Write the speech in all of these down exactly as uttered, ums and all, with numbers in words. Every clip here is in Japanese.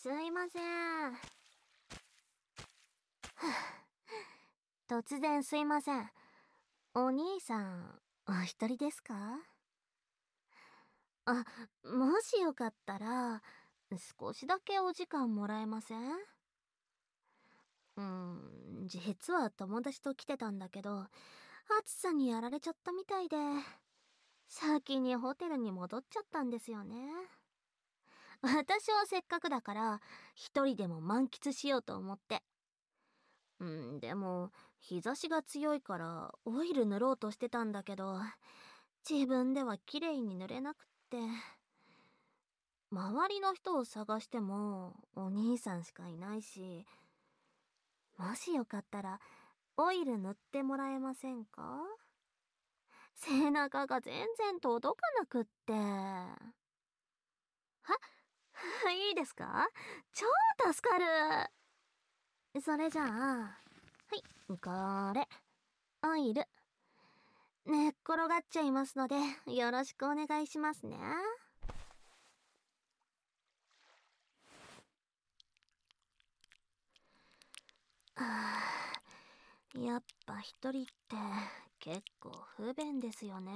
すいません。突然すいません。お兄さん、お一人ですか？あ、もしよかったら、少しだけお時間もらえません？うーん、実は友達と来てたんだけど、暑さにやられちゃったみたいで、先にホテルに戻っちゃったんですよね。私はせっかくだから、一人でも満喫しようと思って。うん、でも、日差しが強いからオイル塗ろうとしてたんだけど、自分では綺麗に塗れなくって、周りの人を探してもお兄さんしかいないし、もしよかったらオイル塗ってもらえませんか？背中が全然届かなくって。はいいですか？超助かる。それじゃあ、はい、これ、オイル。寝っ転がっちゃいますので、よろしくお願いしますね。あーやっぱ一人って結構不便ですよね。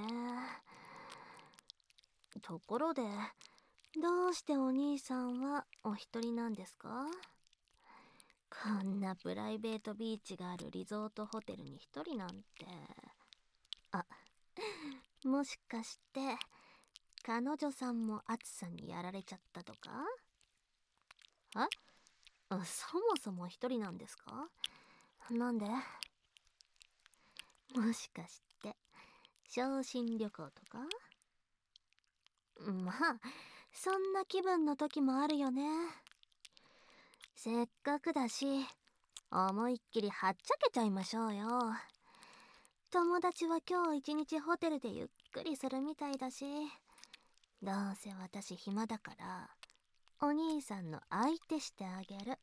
ところで、どうしてお兄さんはお一人なんですか？こんなプライベートビーチがあるリゾートホテルに一人なんて。あ、もしかして、彼女さんも暑さにやられちゃったとか？ああそもそも一人なんですか？なんで？もしかして、昇進旅行とか？まあ、そんな気分の時もあるよね。せっかくだし、思いっきりはっちゃけちゃいましょうよ。友達は今日一日ホテルでゆっくりするみたいだし、どうせ私暇だから、お兄さんの相手してあげる。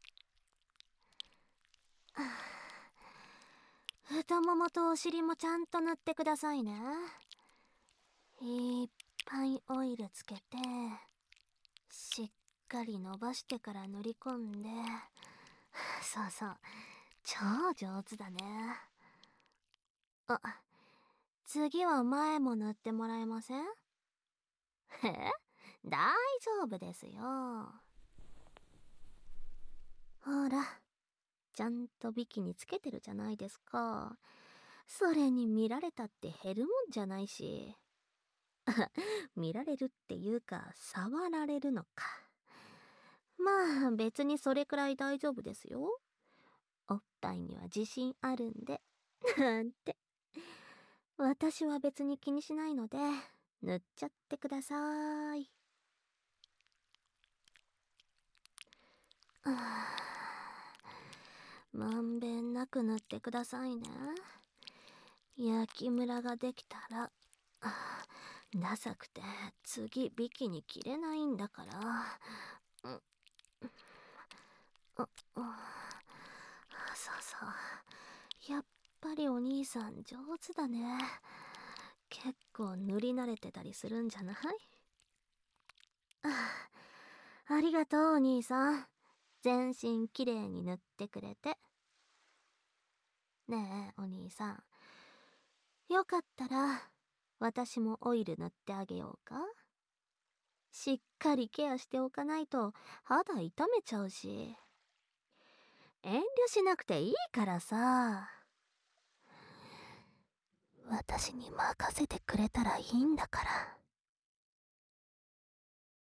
太ももとお尻もちゃんと塗ってくださいね。いっぱいオイルつけて、しっかり伸ばしてから塗り込んで、そうそう、超上手だね。あ、次は前も塗ってもらえません？え大丈夫ですよ。ほら、ちゃんとビキニつけてるじゃないですか。それに見られたって減るもんじゃないし。見られるっていうか、触られるのか。まあ、別にそれくらい大丈夫ですよ。おっぱいには自信あるんで。なんて。私は別に気にしないので、塗っちゃってください。まんべんなく塗ってくださいね。焼きムラができたら、ダサくて次ビキに着れないんだから。うん、あ、あ、そうそう。やっぱりお兄さん上手だね。結構塗り慣れてたりするんじゃない？あ、ありがとうお兄さん。全身きれいに塗ってくれて。ねえお兄さん、よかったら私もオイル塗ってあげようか？しっかりケアしておかないと肌痛めちゃうし。遠慮しなくていいからさ。私に任せてくれたらいいんだから。